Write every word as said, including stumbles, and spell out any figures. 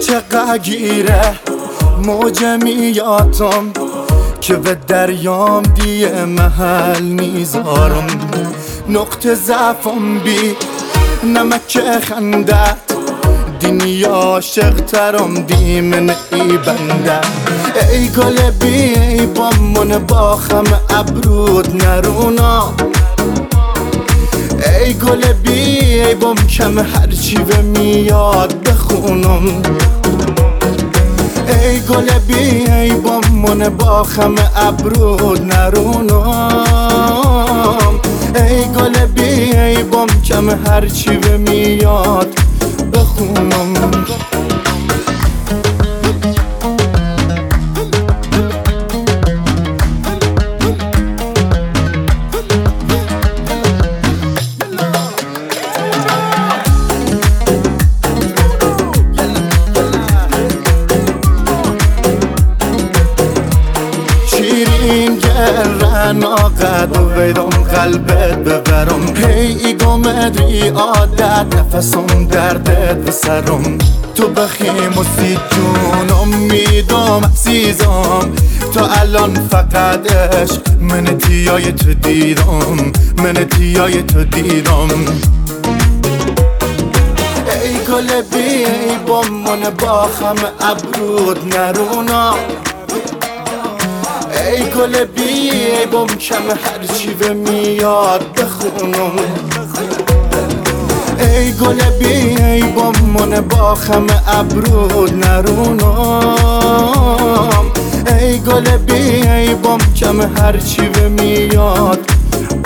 چقدر گیره موج میاتم که به دریام دیه محل نیزارم نقطه ضعفم بی نمک خندت دینی عاشق ترم دیمن ای بنده ای گل بی ای بامون باخم ابرود نرونا ای گل بی ای بام کم هرچی به میاد بخونم ای گل بی ای بامون باخم ابرود نرونم ای گل بی ای بام کم هرچی به میاد بخونم شیرین گرن آقد و ویدم قلبت ببرم هی ایگو مدری عادت نفسم دردت بسرم تو بخیم و سی جونم میدم عزیزم تا الان فقط عشق من تیای تو دیدم من تیای تو دیدم ای گل بی ای بامون باخم ابرود نرونا ای گل بی ای بام کم هرچی به میاد بخونم ای گل بی ای بامون باخم ابرود نرونم ای گل بی ای بام کم هرچی به میاد